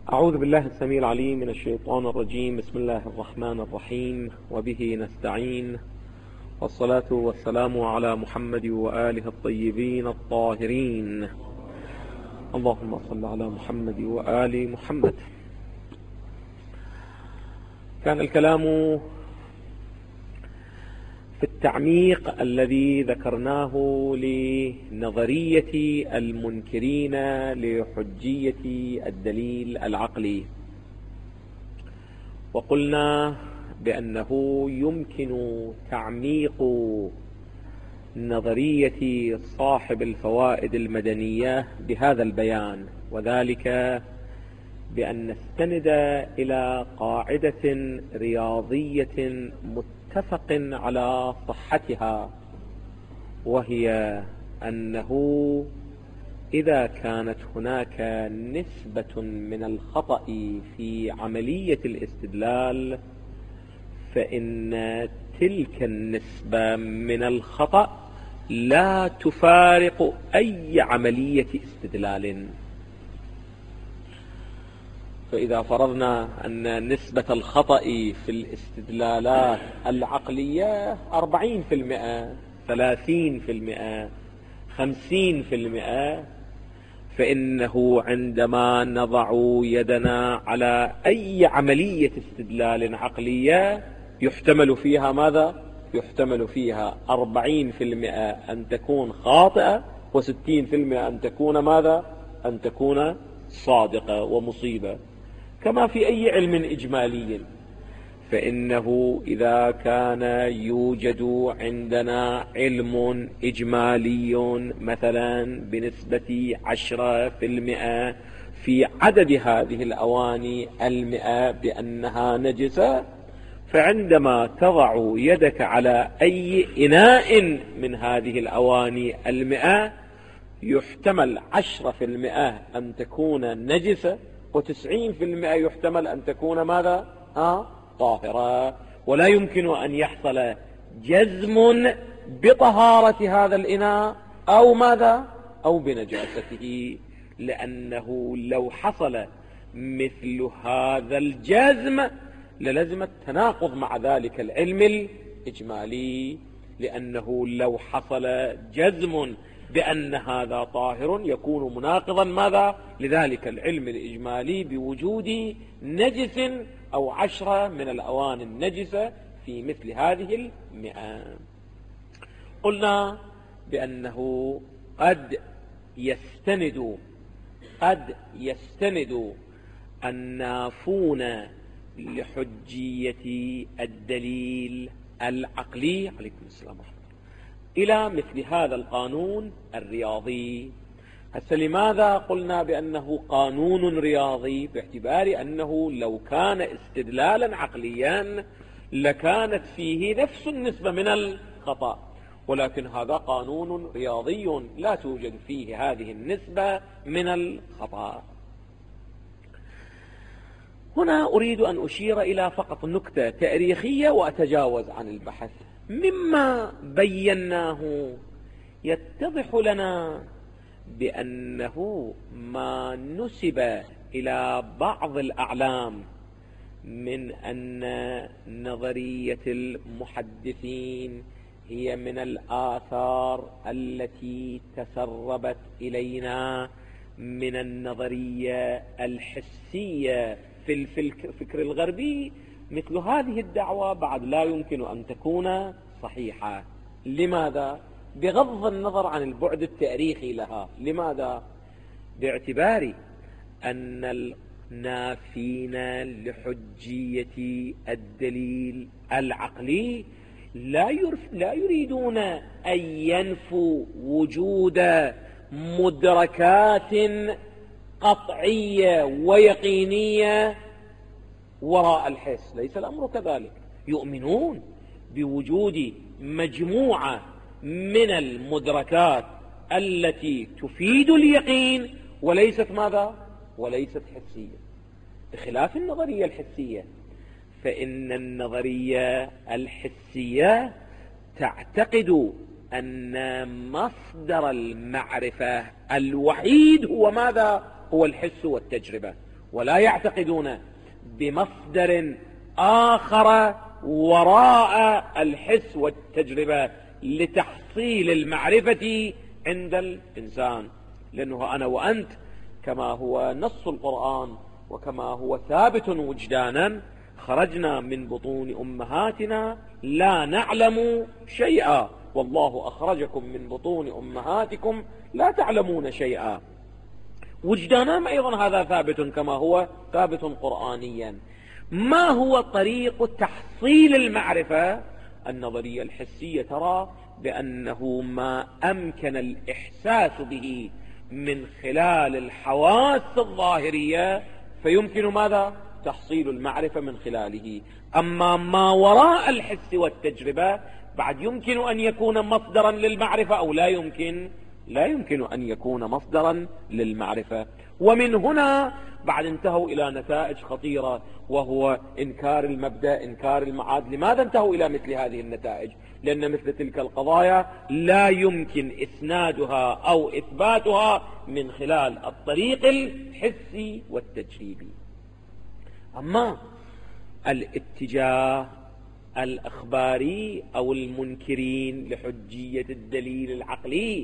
أعوذ بالله السميع العليم من الشيطان الرجيم. بسم الله الرحمن الرحيم، وبه نستعين، والصلاة والسلام على محمد وآله الطيبين الطاهرين. اللهم صل على محمد وآل محمد. كان الكلام في التعميق الذي ذكرناه لنظرية المنكرين لحجية الدليل العقلي، وقلنا بأنه يمكن تعميق نظرية صاحب الفوائد المدنية بهذا البيان، وذلك بأن نستند إلى قاعدة رياضية متفق على صحتها، وهي أنه إذا كانت هناك نسبة من الخطأ في عملية الاستدلال، فإن تلك النسبة من الخطأ لا تفارق أي عملية استدلال. فإذا فرضنا أن نسبة الخطأ في الاستدلالات العقلية 40%، 30%، 50%، فإنه عندما نضع يدنا على أي عملية استدلال عقلية يحتمل فيها ماذا؟ يحتمل فيها 40% أن تكون خاطئة، و60% أن تكون ماذا؟ أن تكون صادقة ومصيبة. كما في أي علم إجمالي، فإنه إذا كان يوجد عندنا علم إجمالي مثلا بنسبة 10% في عدد هذه الأواني 100 بأنها نجسة، فعندما تضع يدك على أي إناء من هذه الأواني 100 يحتمل 10% أن تكون نجسة، و90% يحتمل أن تكون ماذا؟ طاهرة. ولا يمكن أن يحصل جزم بطهارة هذا الإناء أو ماذا؟ أو بنجاسته، لأنه لو حصل مثل هذا الجزم للزم التناقض مع ذلك العلم الإجمالي، لأنه لو حصل جزم بأن هذا طاهر يكون مناقضا ماذا؟ لذلك العلم الإجمالي بوجود نجس أو 10 من الأواني النجسة في مثل هذه 100. قلنا بأنه قد يستند النافون لحجية الدليل العقلي عليكم السلام ورحمة الله إلى مثل هذا القانون الرياضي. هسه لماذا قلنا بأنه قانون رياضي؟ باعتبار أنه لو كان استدلالا عقليا لكانت فيه نفس النسبة من الخطأ، ولكن هذا قانون رياضي لا توجد فيه هذه النسبة من الخطأ. هنا أريد أن أشير إلى فقط نكتة تاريخية وأتجاوز عن البحث. مما بيناه يتضح لنا بأنه ما نسب إلى بعض الأعلام من أن نظرية المحدثين هي من الآثار التي تسربت إلينا من النظرية الحسية في الفكر الغربي، مثل هذه الدعوة بعد لا يمكن أن تكون صحيحة. لماذا؟ بغض النظر عن البعد التاريخي لها. لماذا؟ باعتبار أن النافين لحجية الدليل العقلي لا يريدون أن ينفوا وجود مدركات قطعية ويقينية وراء الحس. ليس الأمر كذلك. يؤمنون بوجود مجموعة من المدركات التي تفيد اليقين وليست ماذا؟ وليست حسية، بخلاف النظرية الحسية. فإن النظرية الحسية تعتقد أن مصدر المعرفة الوحيد هو ماذا؟ هو الحس والتجربة، ولا يعتقدون بمصدر آخر وراء الحس والتجربة لتحصيل المعرفة عند الإنسان. لأنه أنا وأنت كما هو نص القرآن وكما هو ثابت وجدانا خرجنا من بطون أمهاتنا لا نعلم شيئا، والله أخرجكم من بطون أمهاتكم لا تعلمون شيئا. وجدانا أيضا هذا ثابت كما هو ثابت قرآنيا. ما هو طريق تحصيل المعرفة؟ النظرية الحسية ترى بأنه ما أمكن الإحساس به من خلال الحواس الظاهرية فيمكن ماذا؟ تحصيل المعرفة من خلاله. أما ما وراء الحس والتجربة بعد يمكن أن يكون مصدرا للمعرفة أو لا يمكن؟ لا يمكن أن يكون مصدرا للمعرفة. ومن هنا بعد انتهوا إلى نتائج خطيرة، وهو إنكار المبدأ، إنكار المعاد. لماذا انتهوا إلى مثل هذه النتائج؟ لأن مثل تلك القضايا لا يمكن إسنادها أو إثباتها من خلال الطريق الحسي والتجريبي. أما الاتجاه الأخباري أو المنكرين لحجية الدليل العقلي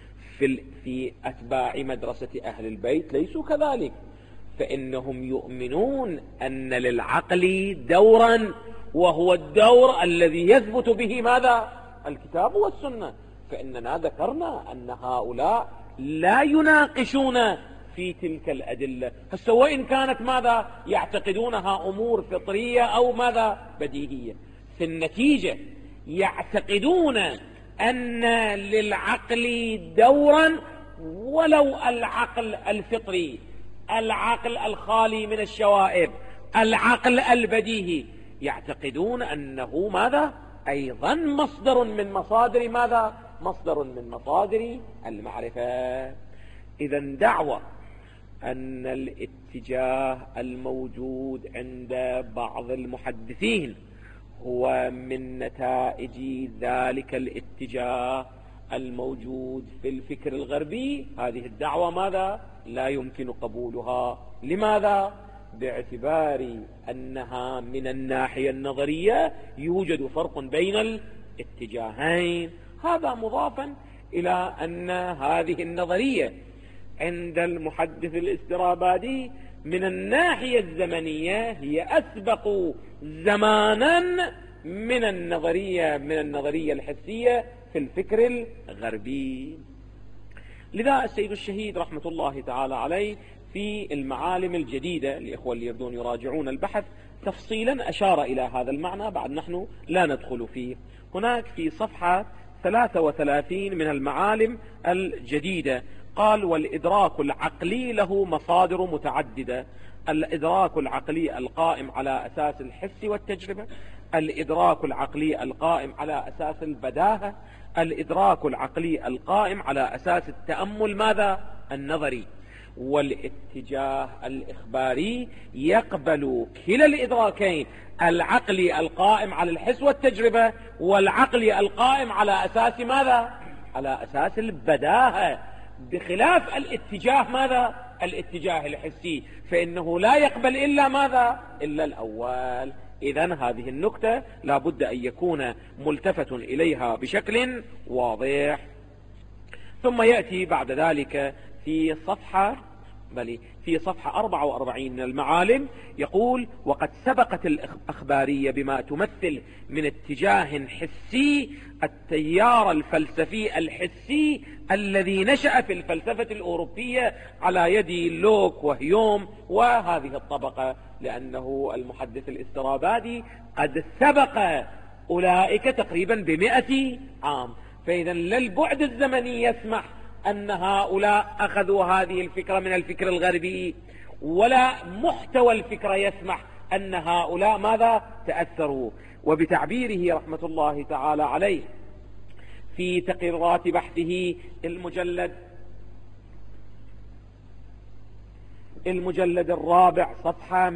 في أتباع مدرسة أهل البيت ليسوا كذلك، فإنهم يؤمنون أن للعقل دورا، وهو الدور الذي يثبت به ماذا؟ الكتاب والسنة. فإننا ذكرنا أن هؤلاء لا يناقشون في تلك الأدلة، وإن كانت ماذا؟ يعتقدونها أمور فطرية أو ماذا؟ بديهية. في النتيجة يعتقدون أن للعقل دورا، ولو العقل الفطري، العقل الخالي من الشوائب، العقل البديهي، يعتقدون أنه ماذا؟ أيضا مصدر من مصادر ماذا؟ مصدر من مصادر المعرفة. إذا دعوة أن الاتجاه الموجود عند بعض المحدثين هو من نتائج ذلك الاتجاه الموجود في الفكر الغربي، هذه الدعوة ماذا؟ لا يمكن قبولها. لماذا؟ باعتبار أنها من الناحية النظرية يوجد فرق بين الاتجاهين. هذا مضافا إلى أن هذه النظرية عند المحدث الاسترابادي من الناحية الزمنية هي أسبق زمانا من النظرية الحسية في الفكر الغربي. لذا السيد الشهيد رحمة الله تعالى عليه في المعالم الجديدة، الإخوة اللي يبدون يراجعون البحث تفصيلا أشار إلى هذا المعنى، بعد نحن لا ندخل فيه. هناك في صفحة 33 من المعالم الجديدة قال: والإدراك العقلي له مصادر متعددة: الإدراك العقلي القائم على أساس الحس والتجربة، الإدراك العقلي القائم على أساس البداهة، الإدراك العقلي القائم على أساس التأمل ماذا؟ النظري. والاتجاه الإخباري يقبل كلا الإدراكين، العقلي القائم على الحس والتجربة، والعقلي القائم على أساس ماذا؟ على أساس البداهة، بخلاف الاتجاه ماذا؟ الاتجاه الحسي، فإنه لا يقبل إلا ماذا؟ إلا الأول. إذن هذه النقطة لا بد أن يكون ملتفت إليها بشكل واضح. ثم يأتي بعد ذلك في صفحة 44 من المعالم يقول: وقد سبقت الأخبارية بما تمثل من اتجاه حسي التيار الفلسفي الحسي الذي نشأ في الفلسفة الأوروبية على يد لوك وهيوم وهذه الطبقة، لأنه المحدث الاسترابادي قد سبق أولئك تقريبا ب100 عام. فإذا لا البعد الزمني يسمح أن هؤلاء أخذوا هذه الفكرة من الفكر الغربي، ولا محتوى الفكرة يسمح أن هؤلاء ماذا؟ تأثروا. وبتعبيره رحمة الله تعالى عليه في تقريرات بحثه المجلد المجلد الرابع صفحة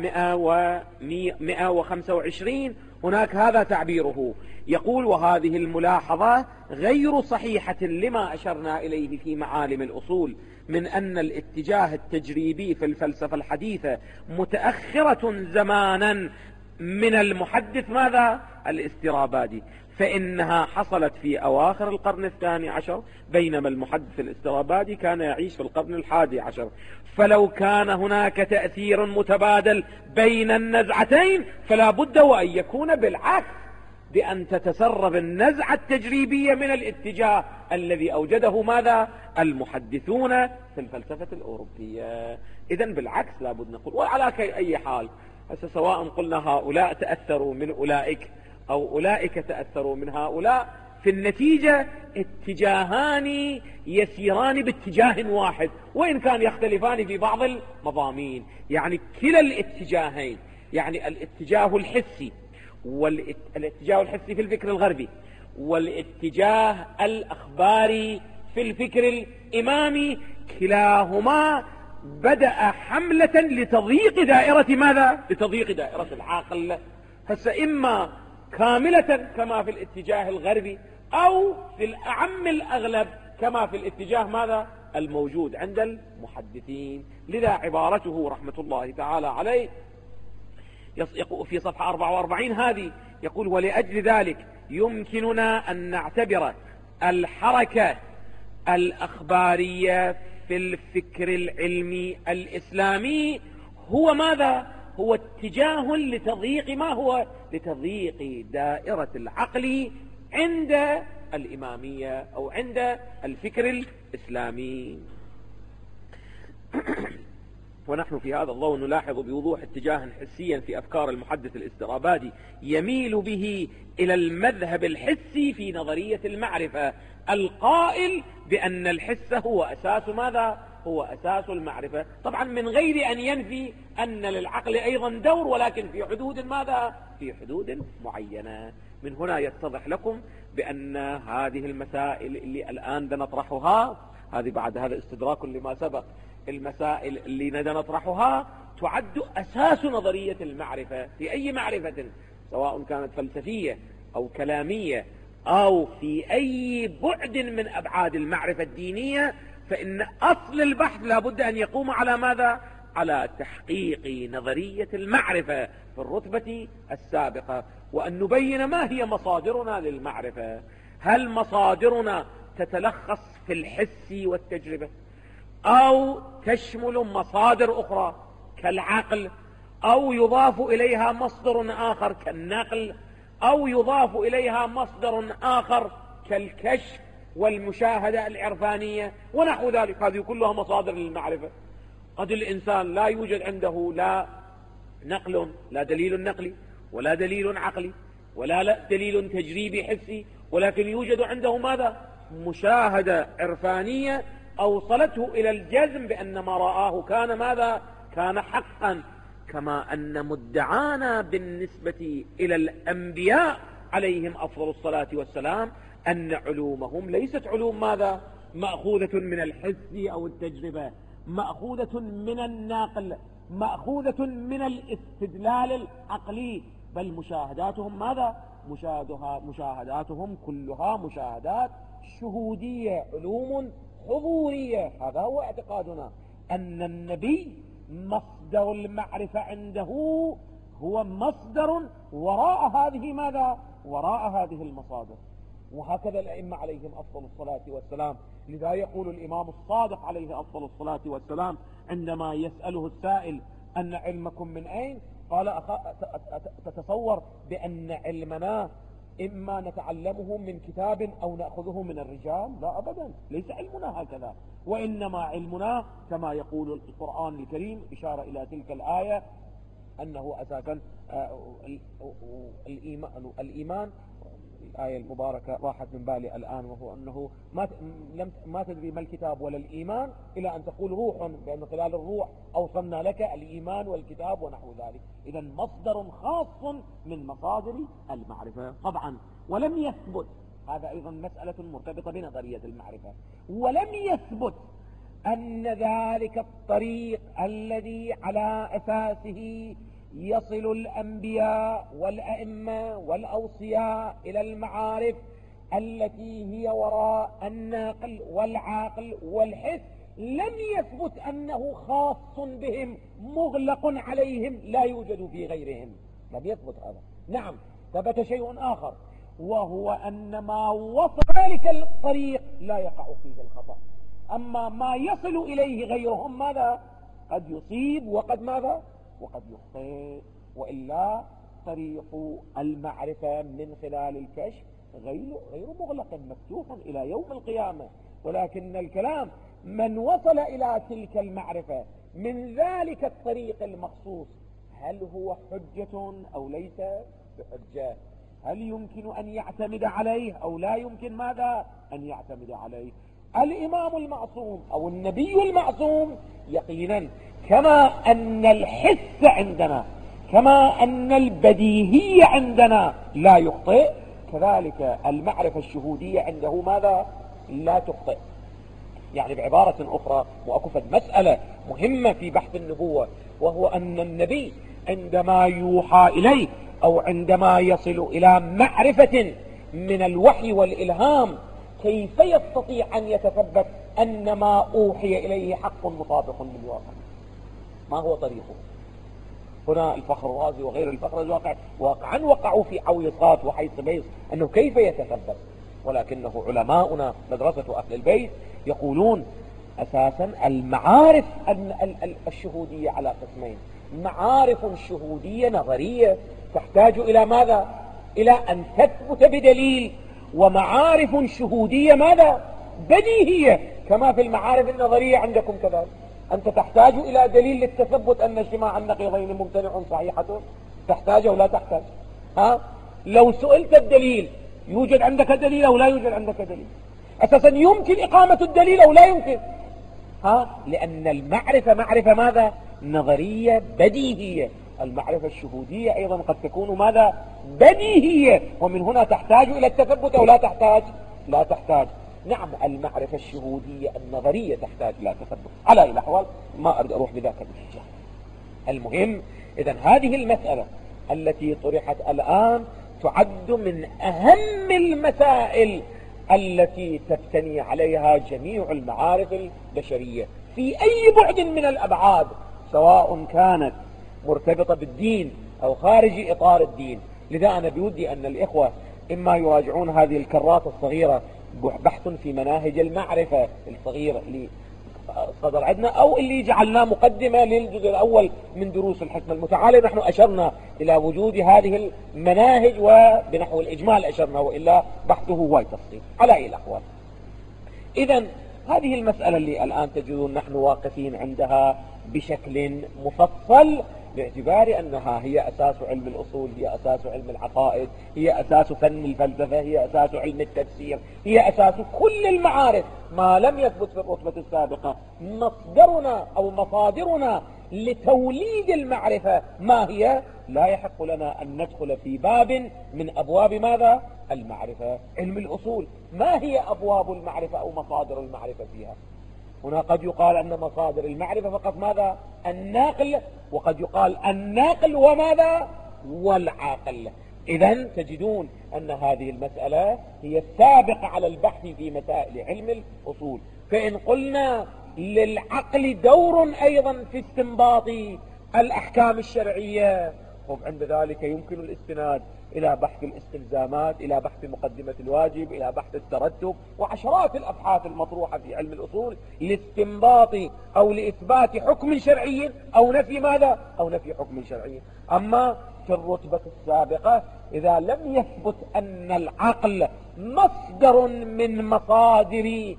125 هناك هذا تعبيره، يقول: وهذه الملاحظة غير صحيحة لما أشرنا إليه في معالم الأصول من أن الاتجاه التجريبي في الفلسفة الحديثة متأخرة زمانا من المحدث ماذا؟ الاسترابادي، فإنها حصلت في أواخر القرن 12 بينما المحدث الاسترابادي كان يعيش في القرن 11. فلو كان هناك تأثير متبادل بين النزعتين فلا بد وأن يكون بالعكس، بأن تتسرب النزعة التجريبية من الاتجاه الذي أوجده ماذا؟ المحدثون في الفلسفة الأوروبية. إذن بالعكس لا بد نقول. وعلى أي حال سواء قلنا هؤلاء تأثروا من أولئك أو أولئك تأثروا من هؤلاء، في النتيجة اتجاهان يسيران باتجاه واحد وإن كان يختلفان في بعض المضامين. يعني كلا الاتجاهين، يعني الاتجاه الحسي والاتجاه الحسي في الفكر الغربي والاتجاه الأخباري في الفكر الإمامي، كلاهما بدأ حملة لتضييق دائرة ماذا؟ لتضييق دائرة العقل. إما كاملة كما في الاتجاه الغربي أو في الأعم الأغلب كما في الاتجاه ماذا؟ الموجود عند المحدثين. لذا عبارته رحمة الله تعالى عليه في صفحة 44 هذه يقول: ولأجل ذلك يمكننا أن نعتبر الحركة الأخبارية في الفكر العلمي الإسلامي هو ماذا؟ هو اتجاه لتضييق ما هو؟ لتضييق دائرة العقل عند الإمامية أو عند الفكر الإسلامي. ونحن في هذا الضوء نلاحظ بوضوح اتجاها حسيا في أفكار المحدث الاسترابادي يميل به إلى المذهب الحسي في نظرية المعرفة، القائل بأن الحس هو أساس ماذا؟ هو أساس المعرفة، طبعا من غير أن ينفي أن للعقل أيضا دور، ولكن في حدود ماذا؟ في حدود معينة. من هنا يتضح لكم بأن هذه المسائل اللي الآن نطرحها، هذه بعد هذا استدراك لما سبق، المسائل اللي نطرحها تعد أساس نظرية المعرفة في أي معرفة، سواء كانت فلسفية أو كلامية أو في أي بعد من أبعاد المعرفة الدينية، فإن أصل البحث لابد أن يقوم على ماذا؟ على تحقيق نظرية المعرفة في الرتبة السابقة، وأن نبين ما هي مصادرنا للمعرفة. هل مصادرنا تتلخص في الحس والتجربة، أو تشمل مصادر أخرى كالعقل، أو يضاف إليها مصدر آخر كالنقل، أو يضاف إليها مصدر آخر كالكشف والمشاهدة العرفانية ونحو ذلك؟ هذه كلها مصادر للمعرفة. قد الإنسان لا يوجد عنده لا نقل، لا دليل نقلي ولا دليل عقلي ولا دليل تجريبي حسي، ولكن يوجد عنده ماذا؟ مشاهدة عرفانية أوصلته إلى الجزم بأن ما رآه كان ماذا؟ كان حقا. كما أن مدعانا بالنسبة إلى الأنبياء عليهم أفضل الصلاة والسلام أن علومهم ليست علوم ماذا؟ مأخوذة من الحس أو التجربة، مأخوذة من النقل، مأخوذة من الاستدلال العقلي، بل مشاهداتهم ماذا؟ مشاهداتهم كلها مشاهدات شهودية، علوم حضورية. هذا هو اعتقادنا، أن النبي مصدر المعرفة عنده هو مصدر وراء هذه ماذا؟ وراء هذه المصادر. وهكذا الأئمة عليهم أفضل الصلاة والسلام. لذا يقول الإمام الصادق عليه أفضل الصلاة والسلام عندما يسأله السائل: أن علمكم من أين؟ قال: تتصور بأن علمنا إما نتعلمه من كتاب أو نأخذه من الرجال؟ لا أبدا، ليس علمنا هكذا، وإنما علمنا كما يقول القرآن الكريم إشارة إلى تلك الآية أنه أساسا الإيمان، الآية المباركة راحت من بالي الآن، وهو أنه ما تدري ما الكتاب ولا الإيمان إلى أن تقول روح، بأن خلال الروح أوصلنا لك الإيمان والكتاب ونحو ذلك. إذا مصدر خاص من مصادر المعرفة طبعا. ولم يثبت، هذا أيضا مسألة مرتبطة بنظرية المعرفة، ولم يثبت أن ذلك الطريق الذي على أساسه يصل الأنبياء والأئمة والأوصياء إلى المعارف التي هي وراء الناقل والعاقل والحس، لم يثبت أنه خاص بهم مغلق عليهم لا يوجد في غيرهم، لم يثبت هذا. نعم، ثبت شيء آخر، وهو أن ما وصل ذلك الطريق لا يقع فيه الخطأ، أما ما يصل إليه غيرهم ماذا؟ قد يصيب وقد ماذا؟ وقد يخطئ. وإلا طريق المعرفة من خلال الكشف غير مغلق، مفتوح إلى يوم القيامة. ولكن الكلام من وصل إلى تلك المعرفة من ذلك الطريق المخصوص، هل هو حجة أو ليس بحجة؟ هل يمكن أن يعتمد عليه أو لا يمكن ماذا؟ أن يعتمد عليه؟ الإمام المعصوم أو النبي المعصوم يقينا، كما أن الحس عندنا، كما أن البديهية عندنا لا يخطئ، كذلك المعرفة الشهودية عنده ماذا؟ لا تخطئ. يعني بعبارة أخرى، وأكفت مسألة مهمة في بحث النبوة، وهو أن النبي عندما يوحى إليه أو عندما يصل إلى معرفة من الوحي والإلهام، كيف يستطيع أن يتثبت أن ما أوحي إليه حق مطابق للواقع؟ ما هو طريقه؟ هنا الفخر الرازي وغير الفخر الرازي واقعا وقعوا في عويصات وحيث بيص أنه كيف يتثبت. ولكنه علماؤنا مدرسة أهل البيت يقولون أساسا المعارف الشهودية على قسمين: معارف شهودية نظرية تحتاج إلى ماذا؟ إلى أن تثبت بدليل، ومعارف شهودية ماذا؟ بديهية، كما في المعارف النظرية عندكم كذلك. أنت تحتاج إلى دليل للتثبت أن اجتماع النقيضين ممتنع صحيحة، تحتاج أو لا تحتاج؟ لو سئلت الدليل، يوجد عندك دليل أو لا يوجد عندك دليل؟ أساسا يمكن إقامة الدليل أو لا يمكن؟ لأن المعرفة معرفة ماذا؟ نظرية بديهية. المعرفة الشهودية أيضا قد تكون ماذا؟ بديهية، ومن هنا تحتاج إلى التثبت أو لا تحتاج؟ لا تحتاج. نعم، المعرفة الشهودية النظرية تحتاج إلى تثبت. على أي الأحوال ما أريد أروح بذاك الاتجاه. المهم، إذن هذه المسألة التي طرحت الآن تعد من أهم المسائل التي تبتني عليها جميع المعارف البشرية في أي بعد من الأبعاد، سواء كانت مرتبطة بالدين أو خارج إطار الدين. لذا أنا بودي أن الإخوة إما يراجعون هذه الكرات الصغيرة، بحث في مناهج المعرفة الصغيرة اللي صدر عندنا، أو اللي جعلناه مقدمة للجزء الأول من دروس الحكمة المتعالية. نحن أشرنا إلى وجود هذه المناهج وبنحو الإجمال أشرنا، وإلا بحثه هو تفصيل. على أي الأحوال، إذن هذه المسألة اللي الآن تجدون نحن واقفين عندها بشكل مفصل، باعتبار أنها هي أساس علم الأصول، هي أساس علم العقائد، هي أساس فن الفلسفة، هي أساس علم التفسير، هي أساس كل المعارف. ما لم يثبت في الرتبة السابقة مصدرنا أو مصادرنا لتوليد المعرفة ما هي، لا يحق لنا أن ندخل في باب من أبواب ماذا؟ المعرفة. علم الأصول ما هي أبواب المعرفة أو مصادر المعرفة فيها؟ هنا قد يقال أن مصادر المعرفة فقط ماذا؟ الناقل، وقد يقال الناقل وماذا؟ والعاقل. إذن تجدون أن هذه المسألة هي السابقة على البحث في مسائل علم الأصول. فإن قلنا للعقل دور أيضا في استنباط الأحكام الشرعية، عند ذلك يمكن الاستناد إلى بحث الاستلزامات، إلى بحث مقدمة الواجب، إلى بحث الترتب، وعشرات الأبحاث المطروحة في علم الأصول لاستنباط أو لإثبات حكم شرعي أو نفي ماذا؟ أو نفي حكم شرعي. أما في الرتبة السابقة إذا لم يثبت أن العقل مصدر من مصادر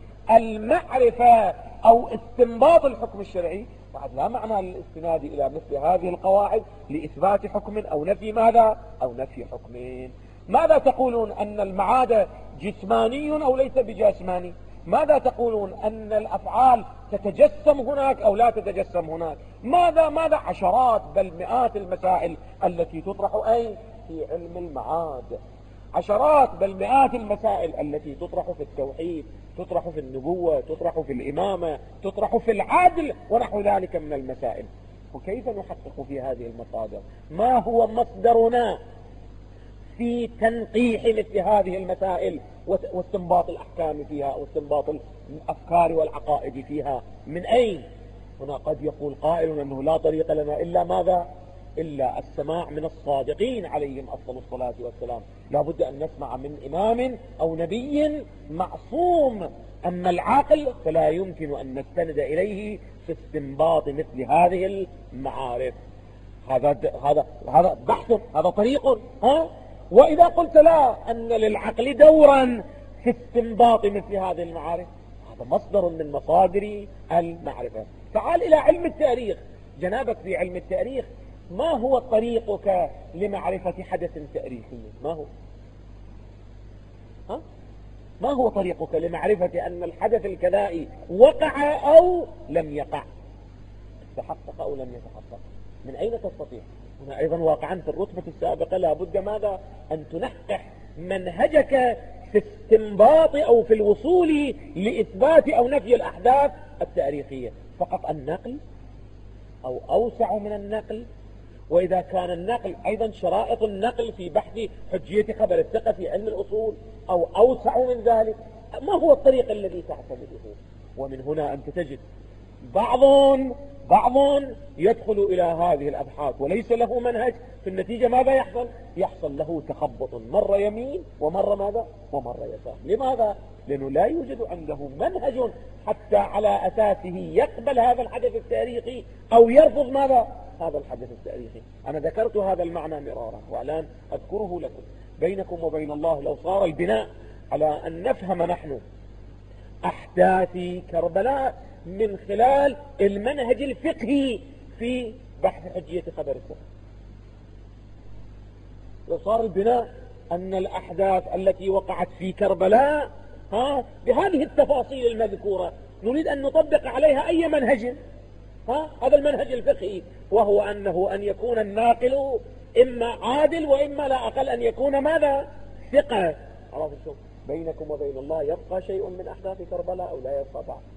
المعرفة أو استنباط الحكم الشرعي، بعد لا معنى للاستناد إلى مثل هذه القواعد لإثبات حكم أو نفي ماذا؟ أو نفي حكم. ماذا تقولون؟ أن المعاد جسماني أو ليس بجسماني؟ ماذا تقولون؟ أن الأفعال تتجسم هناك أو لا تتجسم هناك؟ ماذا عشرات بل مئات المسائل التي تطرح أي في علم المعاد، عشرات بل مئات المسائل التي تطرح في التوحيد، تطرح في النبوة، تطرح في الإمامة، تطرح في العدل ونحو ذلك من المسائل. وكيف نحقق في هذه المصادر؟ ما هو مصدرنا في تنقيح مثل هذه المسائل واستنباط الأحكام فيها واستنباط الأفكار والعقائد فيها؟ من أين؟ هنا قد يقول قائل أنه لا طريق لنا إلا ماذا؟ إلا السماع من الصادقين عليهم أفضل الصلاة والسلام. لا بد أن نسمع من إمام أو نبي معصوم. أما العقل فلا يمكن أن نستند إليه في استنباط مثل هذه المعارف. هذا بحث، هذا طريق. وإذا قلت لا، أن للعقل دورا في استنباط مثل هذه المعارف، هذا مصدر من مصادر المعرفة. تعال إلى علم التاريخ. جنابك في علم التاريخ، ما هو طريقك لمعرفة حدث تاريخي؟ ما هو؟ ما هو طريقك لمعرفة أن الحدث الكذائي وقع أو لم يقع، تحقق أو لم يتحقق؟ من أين تستطيع؟ هنا أيضا واقعا في الرتبة السابقة لا بد ماذا؟ أن تنقح منهجك في استنباط أو في الوصول لإثبات أو نفي الأحداث التاريخية. فقط النقل أو أوسع من النقل؟ وإذا كان النقل أيضا شرائط النقل في بحث حجية خبر الثقة في علم الأصول أو أوسع من ذلك، ما هو الطريق الذي تعتمده؟ ومن هنا أنت تجد بعض يدخل إلى هذه الأبحاث وليس له منهج، في النتيجة ماذا يحصل؟ يحصل له تخبط، مرة يمين ومرة ماذا؟ ومرة يسار. لماذا؟ لأنه لا يوجد عنده منهج حتى على أساسه يقبل هذا الحدث التاريخي أو يرفض ماذا؟ هذا الحدث التاريخي. أنا ذكرت هذا المعنى مرارا والآن أذكره لكم. بينكم وبين الله لو صار البناء على أن نفهم نحن أحداث كربلاء من خلال المنهج الفقهي في بحث حجية خبر الثقة، لو صار البناء أن الأحداث التي وقعت في كربلاء بهذه التفاصيل المذكورة نريد أن نطبق عليها أي منهج؟ هذا المنهج الفقهي، وهو أن يكون الناقل إما عادل وإما لا أقل أن يكون ماذا؟ ثقة. عرفتم؟ بينكم وبين الله يبقى شيء من أحداث كربلاء أو لا يبقى بعض؟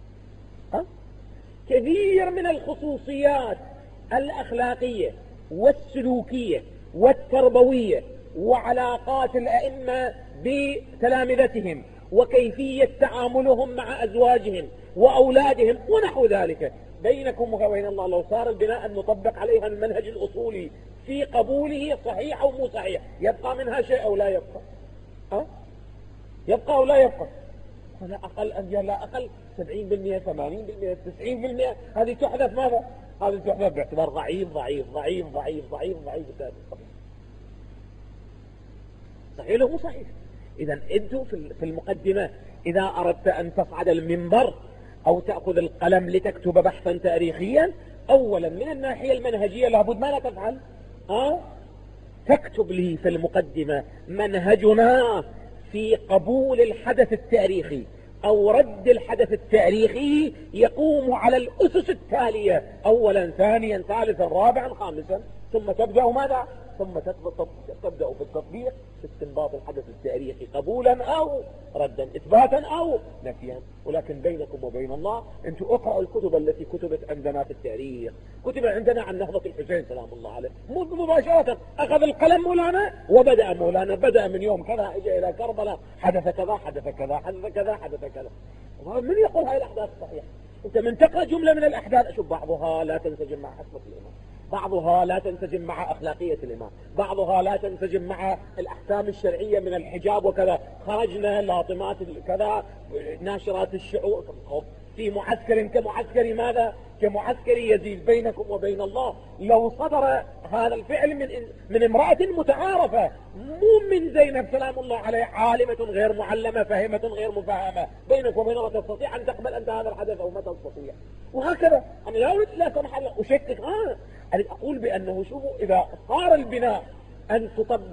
كثير من الخصوصيات الأخلاقية والسلوكية والتربوية وعلاقات الأئمة بتلامذتهم وكيفية تعاملهم مع أزواجهم وأولادهم ونحو ذلك، بينكم وبين الله لو صار البناء أن نطبق عليها المنهج الأصولي في قبوله صحيح أو مو صحيح، يبقى منها شيء أو لا يبقى؟ يبقى أو لا يبقى؟ لا أقل لا أقل 70%، 80%، 90%. هذه تحدث ماذا؟ هذه تحدث باعتبار ضعيف ضعيف ضعيف ضعيف ضعيف ضعيف. صحيح له مو صحيح؟ إذا أنتم في المقدمة إذا أردت أن تصعد المنبر أو تأخذ القلم لتكتب بحثا تاريخيا، أولا من الناحية المنهجية لابد ما لا تفعل تكتب لي في المقدمة منهجنا في قبول الحدث التاريخي أو رد الحدث التاريخي يقوم على الأسس التالية، أولا ثانيا ثالثا رابعا خامسا، ثم تبدأ ماذا؟ ثم تبدأ في التطبيق في استنباط الحدث التاريخي قبولا أو ردا، إثباتا أو نفيا. ولكن بينكم وبين الله أنتم اقرأوا الكتب التي كتبت عندنا في التاريخ. كتب عندنا عن نهضة الحسين سلام الله عليه، مباشرة أخذ القلم مولانا وبدأ مولانا، بدأ من يوم كذا إجا إلى كربلاء، حدث كذا حدث كذا حدث كذا حدث كذا. من يقول هاي الأحداث الصحيحة؟ أنت من تقرأ جملة من الأحداث شوف بعضها لا تنسجم مع حسبة الإمام، بعضها لا تنسجم مع أخلاقية الإمام، بعضها لا تنسجم مع الأحكام الشرعية من الحجاب وكذا، خرجنا لاطمات كذا ناشرات الشعور في معسكر كمعسكر ماذا؟ كمعسكر يزيد. بينكم وبين الله لو صدر هذا الفعل من امرأة متعارفة، مو من زينب سلام الله عليه عالمة غير معلمة فهمة غير مفهمة، بينكم وبين الله تستطيع أن تقبل أنت هذا الحدث أو ما تستطيع؟ وهكذا أنا لا أريد لا سمح الله أشكك، أنا أقول بأنه شوفوا إذا صار البناء أن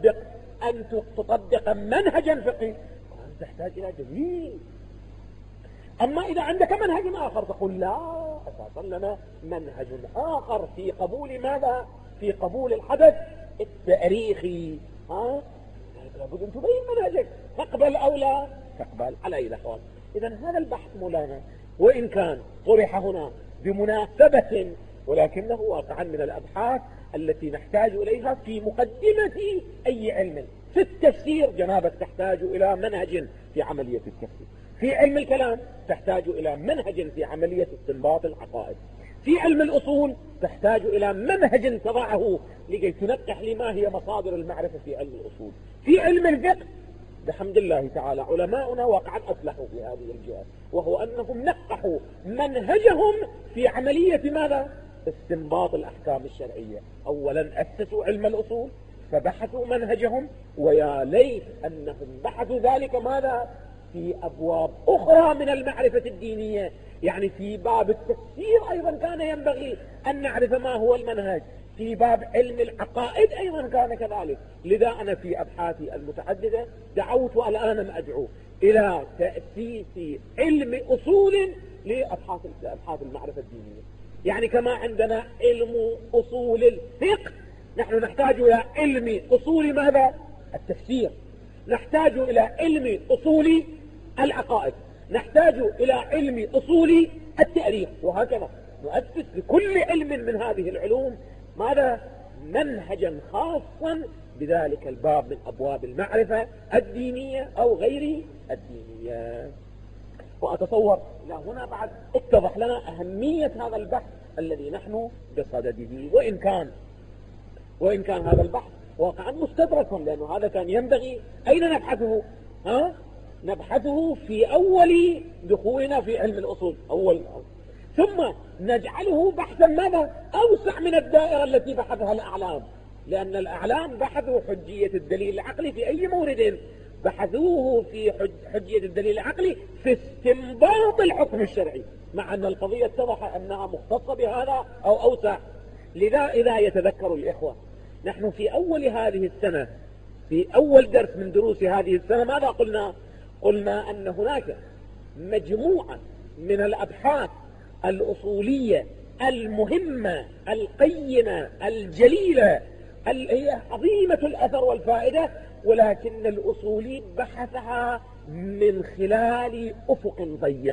تطبق منهجا فقهي تحتاج إلى دليل. أما إذا عندك منهج آخر تقول لا، أساسا لنا منهج آخر في قبول ماذا؟ في قبول الحدث التاريخي. لابد أن تبين منهجك، تقبل أو لا تقبل. على أي الأحوال إذا هذا البحث مولانا وإن كان طرح هنا بمناسبة، ولكنه واقعا من الأبحاث التي نحتاج إليها في مقدمة أي علم. في التفسير جنابك تحتاج إلى منهج في عملية التفسير، في علم الكلام تحتاج إلى منهج في عملية استنباط العقائد، في علم الأصول تحتاج إلى منهج تضعه لكي تنقح لما هي مصادر المعرفة في علم الأصول. في علم الفقه بحمد الله تعالى علماؤنا واقعا أفلحوا في هذه الجهة، وهو أنهم نقحوا منهجهم في عملية ماذا؟ استنباط الأحكام الشرعية. أولا أسسوا علم الأصول فبحثوا منهجهم، ويا ليت أنهم بحثوا ذلك ماذا؟ في أبواب أخرى من المعرفة الدينية، يعني في باب التفسير أيضا كان ينبغي أن نعرف ما هو المنهج، في باب علم العقائد أيضا كان كذلك. لذا أنا في أبحاثي المتعددة دعوت والآن أدعو إلى تأسيس علم أصول لأبحاث المعرفة الدينية. يعني كما عندنا علم أصول الفقه، نحن نحتاج إلى علم أصول ماذا؟ التفسير، نحتاج إلى علم أصول العقائد، نحتاج إلى علم أصول التاريخ، وهكذا نؤسس لكل علم من هذه العلوم ماذا؟ منهجا خاصا بذلك الباب من أبواب المعرفة الدينية أو غير الدينية. وأتصور إلى هنا بعد اتضح لنا أهمية هذا البحث الذي نحن بصدده، وإن كان هذا البحث واقعا مستدركا، لأنه هذا كان ينبغي أين نبحثه؟ نبحثه في أول دخولنا في علم الأصول ثم نجعله بحثا ماذا؟ أوسع من الدائرة التي بحثها الأعلام، لأن الأعلام بحثوا حجية الدليل العقلي في أي مورد، بحثوه في حجية الدليل العقلي في استنباط الحكم الشرعي، مع أن القضية اتضح أنها مختصة بهذا أو أوسع. لذا إذا يتذكر الإخوة، نحن في أول هذه السنة، في أول درس من دروس هذه السنة ماذا قلنا؟ قلنا أن هناك مجموعة من الأبحاث الأصولية المهمة القيمة الجليلة هي عظيمة الأثر والفائدة، ولكن الأصولي بحثها من خلال أفق ضيق.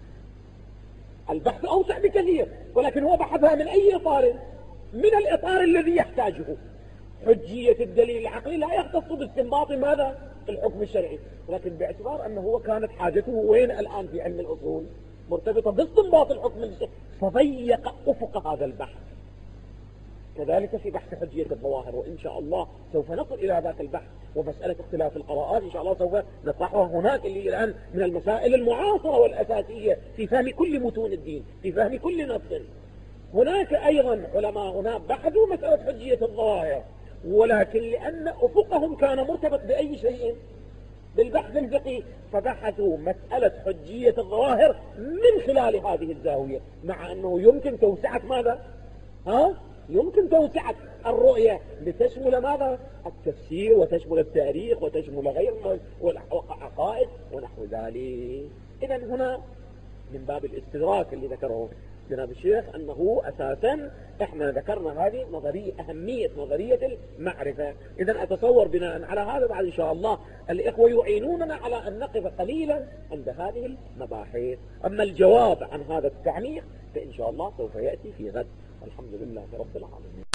البحث أوسع بكثير، ولكن هو بحثها من أي إطار؟ من الإطار الذي يحتاجه. حجية الدليل العقلي لا يختص باستنباط ماذا؟ الحكم الشرعي، ولكن باعتبار أنه هو كانت حاجته وين الآن في علم الأصول؟ مرتبطة باستنباط الحكم الشرعي، فضيق أفق هذا البحث. كذلك في بحث حجية الظواهر، وإن شاء الله سوف نصل إلى ذاك البحث، ومسألة اختلاف القراءات إن شاء الله سوف نطرحها هناك، اللي الآن من المسائل المعاصرة والأساسية في فهم كل متون الدين، في فهم كل نص. هناك أيضا علماء هنا بحثوا مسألة حجية الظواهر، ولكن لأن أفقهم كان مرتبط بأي شيء؟ بالبحث الفقهي، فبحثوا مسألة حجية الظواهر من خلال هذه الزاوية، مع أنه يمكن توسعة ماذا؟ يمكن توسعة الرؤية لتشمل ماذا؟ التفسير، وتشمل التاريخ، وتشمل غير والعقائد ونحو ذلك. إذا هنا من باب الاستدراك اللي ذكره جناب الشيخ أنه أساسا احنا ذكرنا هذه نظرية، أهمية نظرية المعرفة. إذا أتصور بناء على هذا بعد إن شاء الله الإخوة يعينوننا على أن نقف قليلا عند هذه المباحث. أما الجواب عن هذا التعميق فإن شاء الله سوف يأتي في غد. الحمد لله رب العالمين.